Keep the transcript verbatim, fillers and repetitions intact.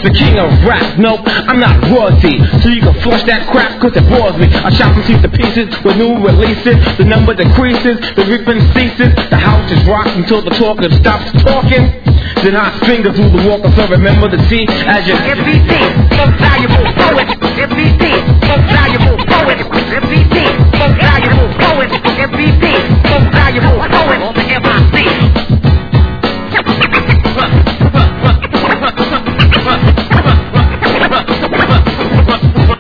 the king of rap. Nope, I'm not royalty, so you can flush that crap cause it bores me. I chop them to pieces with new releases. The number decreases, the ripping ceases. The house is rocked until the talker stops talking. Then hot fingers through the walker, so remember the T as your Everything,